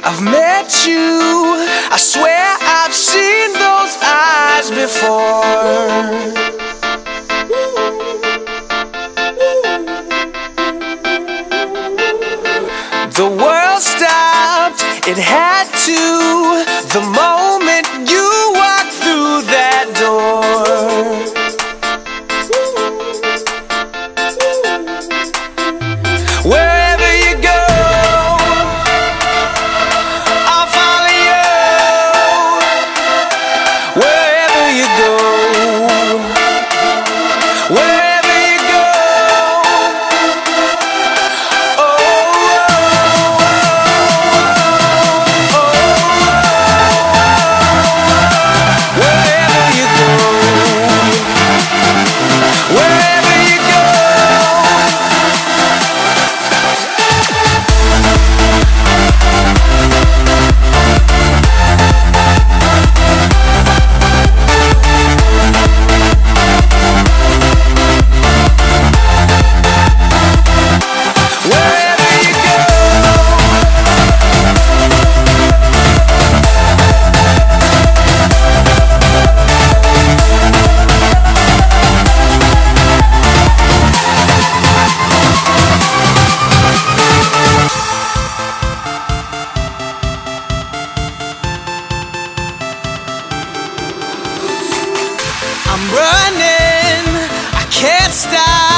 I've met you. I swear I've seen those eyes before. The world stopped, it had to, the moment you walked through that door. Wherever you go, I'll follow you. Wherever you go, wherever you go. Oh, wherever you go, wherever you go. I'm running, I can't stop.